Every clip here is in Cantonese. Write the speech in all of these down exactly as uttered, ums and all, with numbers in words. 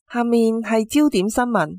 下面係焦點新聞。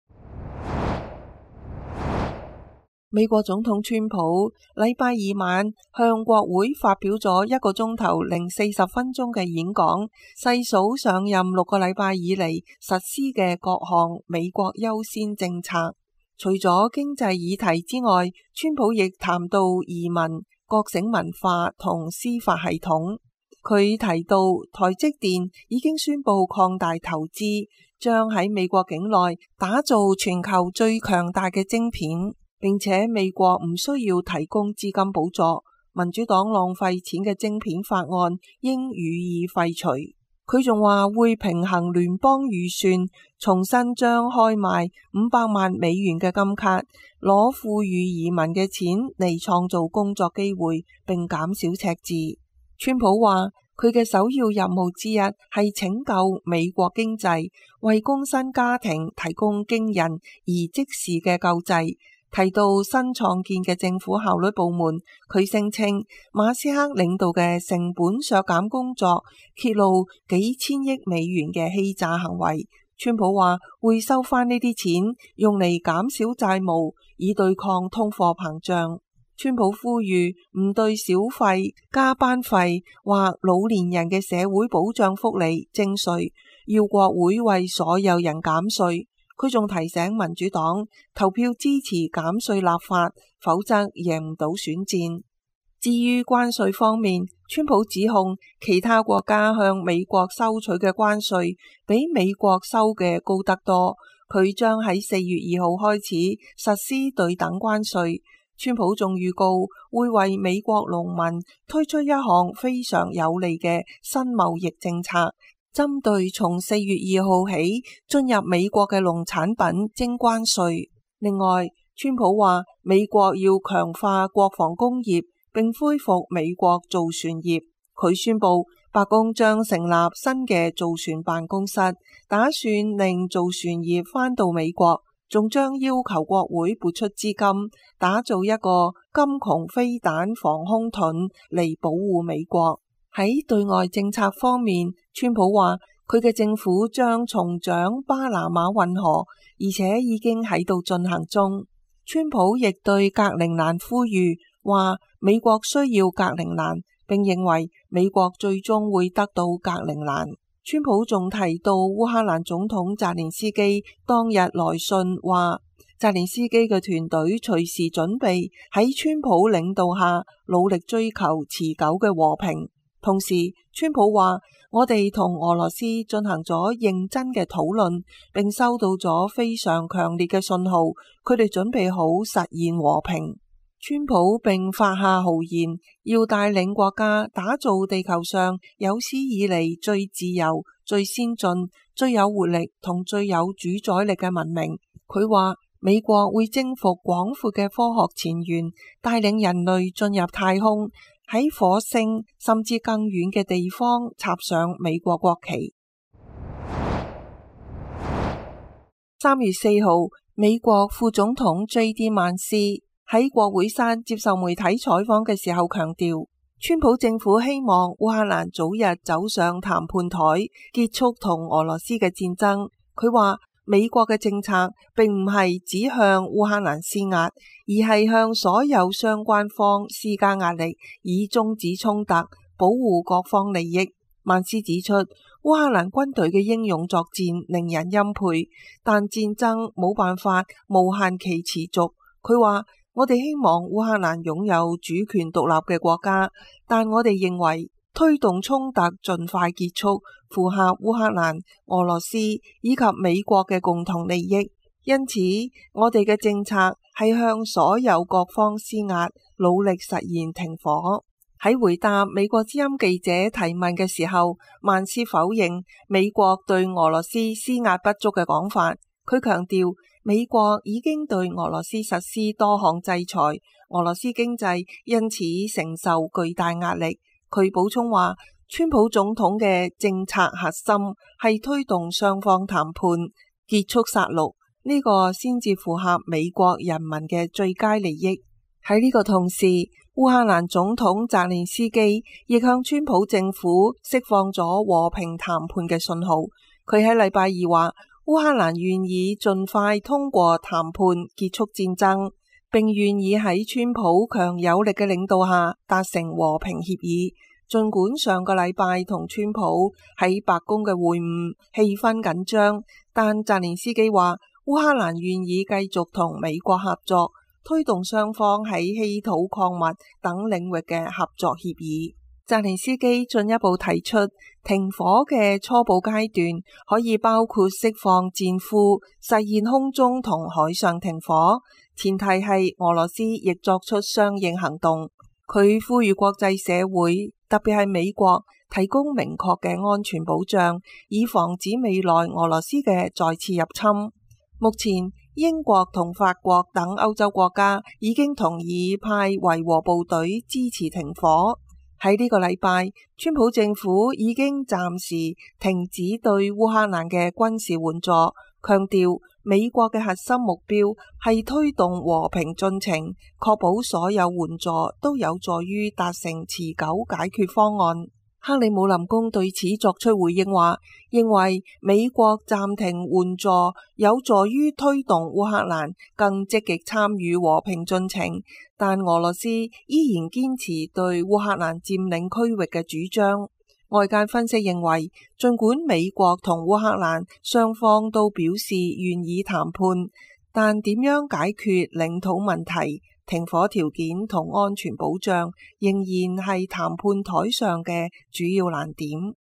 美國總統川普禮拜二晚向國會發表咗一個鐘頭零四十分鐘嘅演講，細數上任六個禮拜以嚟實施嘅各項美國優先政策。除咗經濟議題之外，川普亦談到移民、覺醒文化同司法系統。佢提到台積電已經宣布擴大投資，將喺美國境內打造全球最強大嘅晶片，並且美國唔需要提供資金補助。民主黨浪費錢嘅晶片法案應予以廢除。佢仲話會平衡聯邦預算，重新將開賣五百萬美元嘅金卡，攞富裕移民嘅錢嚟創造工作機會，並減少赤字。川普話佢嘅首要任務之一係拯救美國經濟，為工薪家庭提供驚人而即時嘅救濟。提到新創建嘅政府效率部門，佢聲稱馬斯克領導嘅成本削減工作揭露幾千億美元嘅欺詐行為。川普話會收返呢啲錢，用嚟減少債務，以對抗通貨膨脹。川普呼籲唔對小費、加班費或老年人嘅社會保障福利徵稅，要國會為所有人減稅。佢仲提醒民主黨投票支持減稅立法，否則贏唔到選戰。至於關稅方面，川普指控其他國家向美國收取嘅關稅比美國收嘅高得多。佢將喺四月二號開始實施對等關稅。川普仲預告會為美國農民推出一項非常有利嘅新貿易政策，針對從四月二號起進入美國嘅農產品徵關稅。另外，川普話美國要強化國防工業，並恢復美國造船業。佢宣布白宮將成立新嘅造船辦公室，打算令造船業返到美國，仲將要求國會撥出資金，打造一個金窮飛彈防空盾嚟保護美國。喺對外政策方面，川普話佢嘅政府將重掌巴拿馬運河，而且已經喺度進行中。川普亦對格陵蘭呼籲，話美國需要格陵蘭，並認為美國最終會得到格陵蘭。川普仲提到烏克蘭總統澤連斯基當日來信，話澤連斯基嘅團隊隨時準備喺川普領導下努力追求持久嘅和平。同時，川普話我哋同俄羅斯進行咗認真嘅討論，並收到咗非常強烈嘅信號，佢哋準備好實現和平。川普並發下豪言，要帶領國家打造地球上有史以嚟最自由、最先進、最有活力同最有主宰力嘅文明。佢話美國會征服廣闊嘅科學前沿，帶領人類進入太空，喺火星甚至更遠嘅地方插上美國國旗。三月四號，美國副總統 J D 曼斯喺國會山接受媒體採訪嘅時候強調，川普政府希望烏克蘭早日走上談判台，結束同俄羅斯嘅戰爭。佢話美國嘅政策並唔係只向烏克蘭施壓，而係向所有相關方施加壓力，以終止衝突，保護各方利益。曼斯指出，烏克蘭軍隊嘅英勇作戰令人欽佩，但戰爭冇辦法無限期持續。佢話我哋希望烏克蘭擁有主權獨立嘅國家，但我哋認為推動衝突盡快結束，符合烏克蘭、俄羅斯以及美國嘅共同利益。因此，我哋嘅政策係向所有各方施壓，努力實現停火。喺回答美國之音記者提問嘅時候，曼斯否認美國對俄羅斯施壓不足嘅講法。佢強調美國已經對俄羅斯實施多項制裁，俄羅斯經濟因此承受巨大壓力。佢補充話，川普總統嘅政策核心係推動雙方談判，結束殺戮，呢個先至符合美國人民嘅最佳利益。喺呢個同時，烏克蘭總統澤連斯基亦向川普政府釋放咗和平談判嘅信號。 佢喺禮拜二話，烏克蘭願意盡快通過談判結束戰爭，並願意喺川普強有力嘅領導下達成和平協議。儘管上個禮拜同川普喺白宮嘅會晤氣氛緊張，但澤連斯基話烏克蘭願意繼續同美國合作，推動雙方喺稀土礦物等領域嘅合作協議。澤連斯基進一步提出，停火嘅初步階段可以包括釋放戰俘，實現空中同海上停火，前提係俄羅斯亦作出相應行動。佢呼籲國際社會，特別係美國，提供明確嘅安全保障，以防止未來俄羅斯嘅再次入侵。目前，英國同法國等歐洲國家已經同意派維和部隊支持停火。喺呢個禮拜，川普政府已經暫時停止對烏克蘭嘅軍事援助，強調美國嘅核心目標係推動和平進程，確保所有援助都有助於達成持久解決方案。克里姆林宮對此作出回應話，認為美國暫停援助有助於推動烏克蘭更積極參與和平進程，但俄羅斯依然堅持對烏克蘭佔領區域嘅主張。外界分析認為，儘管美國同烏克蘭雙方都表示願意談判，但點樣解決領土問題、停火條件同安全保障，仍然係談判台上嘅主要難點。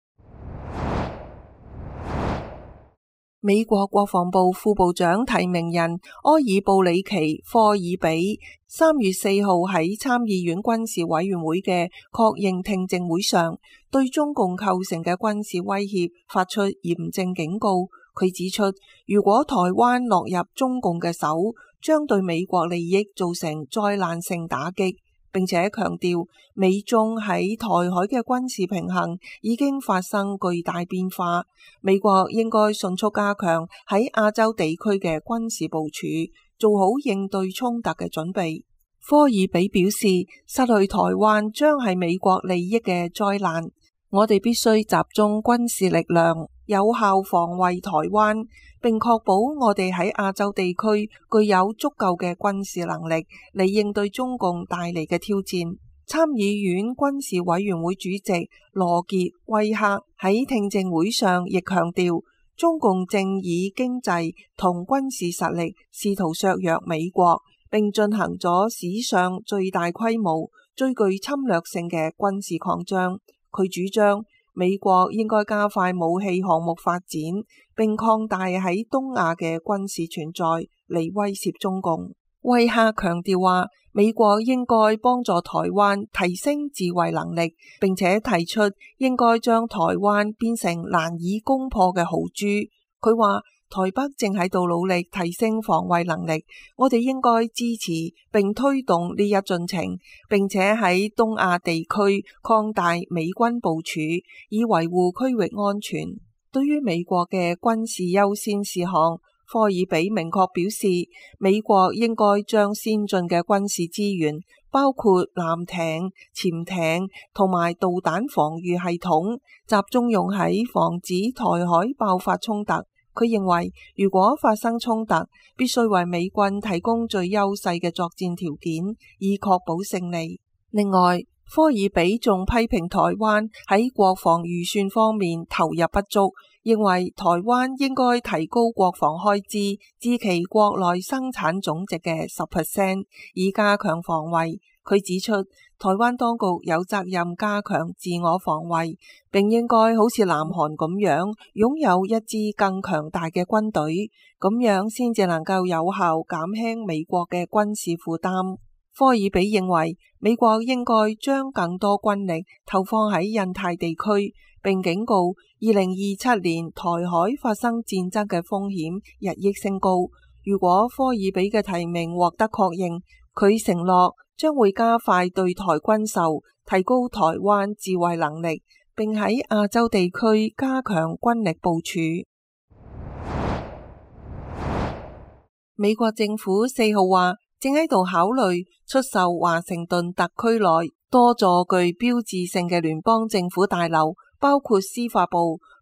美國國防部副部長提名人埃爾布里奇科爾比三月四號喺參議院軍事委員會嘅確認聽證會上，對中共構成嘅軍事威脅發出嚴正警告。佢指出，如果台灣落入中共嘅手，將對美國利益造成災難性打擊，並且強調美中喺台海嘅軍事平衡已經發生巨大變化，美國應該迅速加強喺亞洲地區嘅軍事部署，做好應對衝突嘅準備。科爾比表示，失去台灣將係美國利益嘅災難，我哋必須集中軍事力量，有效防衛台灣，並確保我哋喺亞洲地區具有足夠嘅軍事能力嚟應對中共帶嚟嘅挑戰。參議院軍事委員會主席羅傑威克喺聽證會上亦強調，中共正以經濟同軍事實力試圖削弱美國，並進行咗史上最大規模、最具侵略性嘅軍事擴張。佢主張美國應該加快武器項目發展，並擴大喺東亞嘅軍事存在嚟威懾中共。威克強調話，美國應該幫助台灣提升自衛能力，並且提出應該將台灣變成難以攻破嘅豪豬。佢話，台北正喺度努力提升防衛能力，我哋應該支持並推動呢一進程，並且喺東亞地區擴大美軍部署，以維護區域安全。對於美國嘅軍事優先事項，科爾比明確表示，美國應該將先進嘅軍事資源，包括艦艇、潛艇同埋導彈防禦系統，集中用喺防止台海爆發衝突。佢認為，如果發生衝突，必須為美軍提供最優勢嘅作戰條件，以確保勝利。另外，科爾比仲批評台灣喺國防預算方面投入不足，認為台灣應該提高國防開支至其國內生產總值嘅十 percent， 以加強防衛。佢指出，台灣當局有責任加強自我防衛，並應該好似南韓咁樣擁有一支更強大嘅軍隊，咁樣先至能夠有效減輕美國嘅軍事負擔。科爾比認為，美國應該將更多軍力投放喺印太地區，並警告二零二七年台海發生戰爭嘅風險日益升高。如果科爾比嘅提名獲得確認，佢承諾將會加快對台軍售，提高台灣自衛能力，並喺亞洲地區加強軍力部署。美國政府四號話，正喺度考慮出售華盛頓特區內多座具標誌性嘅聯邦政府大樓，包括司法部、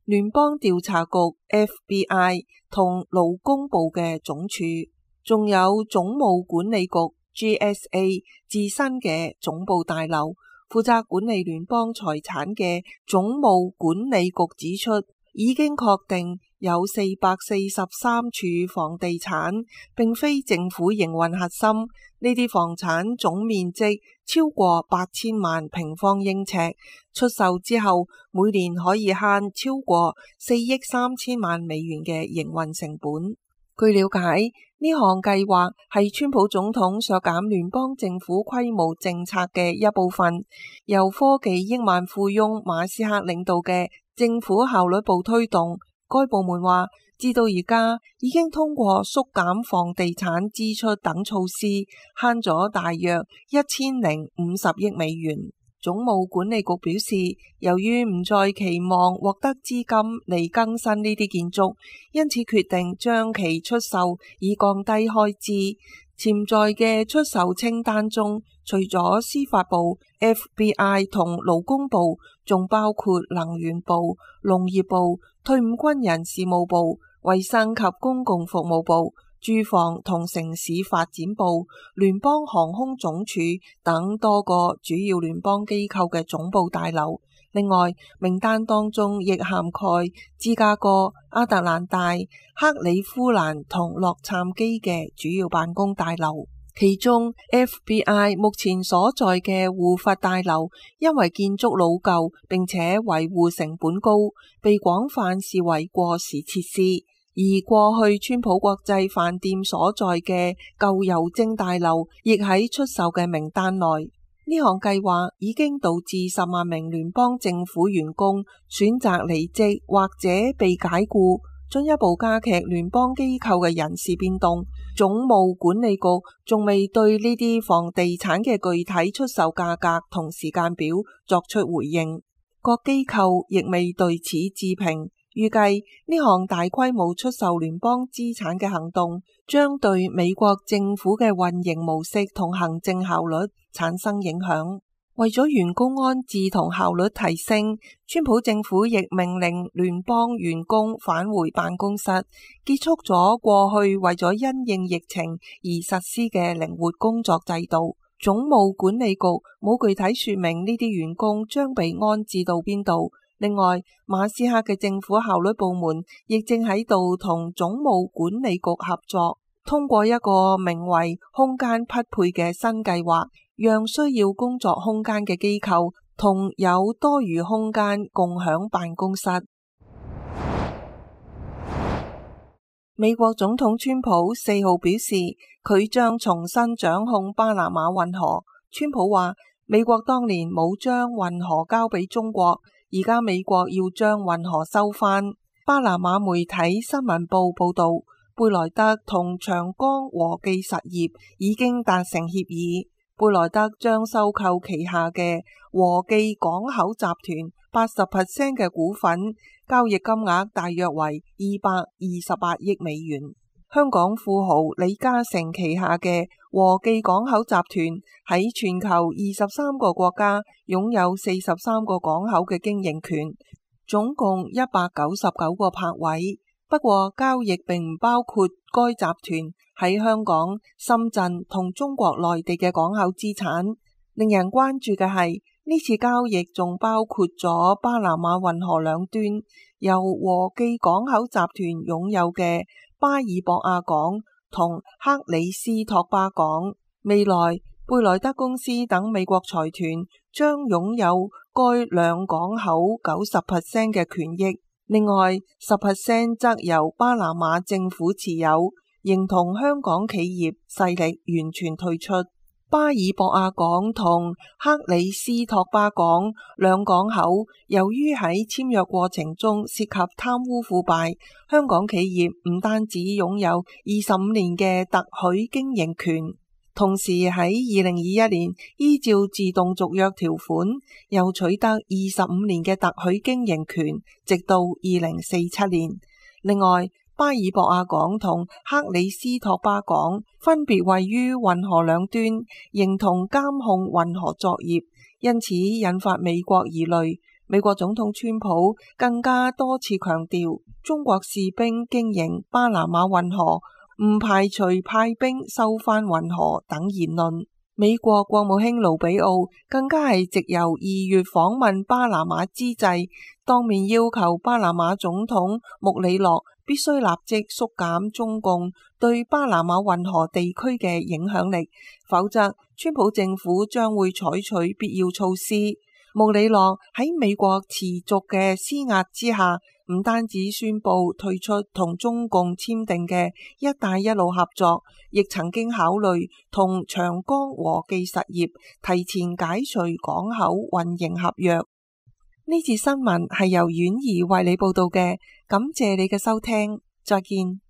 聯邦調查局 F B I 同勞工部嘅總署，仲有總務管理局 G S A 自身嘅總部大樓。負責管理聯邦財產嘅總務管理局指出，已經確定有四百四十三處房地產並非政府營運核心，呢啲房產總面積超過八千萬平方英尺，出售之後每年可以慳超過四億三千萬美元嘅營運成本。據了解，呢項計劃係川普總統削減聯邦政府規模政策嘅一部分，由科技億萬富翁馬斯克領導嘅政府效率部推動。該部門話，至到而家已經通過縮減房地產支出等措施，慳咗大約一千零五十億美元。總務管理局表示，由於唔再期望獲得資金嚟更新呢啲建築，因此決定將其出售以降低開支。潛在嘅出售清單中，除咗司法部、F B I 同勞工部，仲包括能源部、農業部、退伍軍人事務部、衛生及公共服務部、住房同城市發展部、聯邦航空總署等多個主要聯邦機構嘅總部大樓。另外，名單當中亦涵蓋芝加哥、亞特蘭大、克里夫蘭同洛杉磯嘅主要辦公大樓。其中 F B I 目前所在嘅護法大樓因為建築老舊並且維護成本高，被廣泛視為過時設施。而過去川普國際飯店所在嘅舊郵政大樓亦喺出售嘅名單內。呢項計劃已經導致十萬名聯邦政府員工選擇離職或者被解僱，進一步加劇聯邦機構嘅人事變動。總務管理局仲未對呢啲房地產嘅具體出售價格同時間表作出回應，各機構亦未對此置評。預計呢項大規模出售聯邦資產嘅行動將對美國政府嘅運營模式同行政效率產生影響。為咗員工安置同效率提升，川普政府亦命令聯邦員工返回辦公室，結束咗過去為咗因應疫情而實施嘅靈活工作制度。總務管理局冇具體說明呢啲員工將被安置到邊度。另外，馬斯克嘅政府效率部門亦正喺度同總務管理局合作，通過一個名為空間匹配嘅新計劃，讓需要工作空間嘅機構同有多餘空間共享辦公室。美國總統川普四號表示，佢將重新掌控巴拿馬運河。川普話，美國當年冇將運河交俾中國，而家美國要將運河收返。巴拿馬媒體新聞報報道，貝萊德同長江和記實業已經達成協議，貝萊德將收購旗下嘅和記港口集團八十 percent 嘅股份，交易金額大約為二百二十八億美元。香港富豪李嘉誠旗下嘅和記港口集團喺全球二十三個國家擁有四十三個港口嘅經營權，總共一百九十九個泊位。不過交易並唔包括該集團喺香港、深圳同中國內地嘅港口資產。令人關注嘅係，呢次交易仲包括咗巴拿馬運河兩端由和記港口集團擁有嘅巴爾博亞港同克里斯托巴港。未來貝萊德公司等美國財團將擁有該兩港口九十 percent 嘅權益，另外十 percent 則由巴拿馬政府持有，認同香港企業勢力完全退出。巴爾博亞港同克里斯托巴港兩港口由於喺簽約過程中涉及貪污腐敗，香港企業唔單止擁有二十五年嘅特許經營權，同時喺二零二一年依照自動續約條款又取得二十五年嘅特許經營權，直到二零四七年。另外，巴爾博亞港同克里斯托巴港分別位於運河兩端，認同監控運河作業，因此引發美國疑慮。 美國總統川普更加多次強調，中國士兵經營巴拿馬運河，唔排除派兵收返運河等言論。美國國務卿盧比奧更加係藉由二月訪問巴拿馬之際，當面要求巴拿馬總統穆里諾必須立即縮減中共對巴拿馬運河地區嘅影響力，否則川普政府將會採取必要措施。穆里諾喺美國持續嘅施壓之下，唔單止宣布退出同中共簽訂嘅一帶一路合作，亦曾經考慮同長江和記實業提前解除港口運營合約。呢次新聞係由婉兒為你報道嘅，感謝你嘅收聽，再見。